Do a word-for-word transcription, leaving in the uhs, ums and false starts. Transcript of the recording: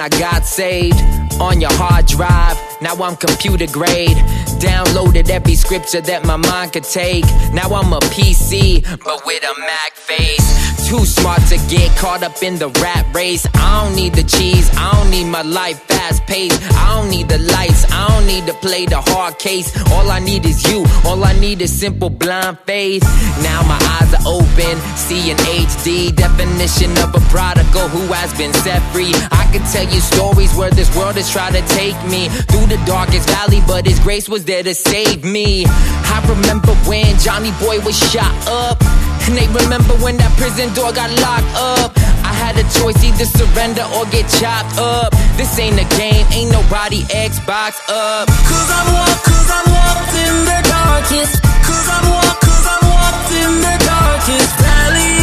I got saved on your hard drive. Now I'm computer grade. Downloaded every scripture that my mind could take. Now I'm a P C, but with a Mac face. Too smart to get caught up in the rat race. I don't need the cheese, I don't need my life fast paced. I don't need the lights, I don't need to play the hard case. All I need is you, all I need is simple blind faith. Now my eyes are open, seeing H D. Definition of a prodigal who has been set free. I could tell you stories where this world has tried to take me through the darkest valley, but His grace was there to save me. I remember when Johnny Boy was shot up, and they remember when that prison door got locked up. I had a choice, either surrender or get chopped up. This ain't a game, ain't nobody Xbox up. Cause I'm walk, cause I'm walked in the darkest. Cause I'm walk, cause I'm walked in the darkest valley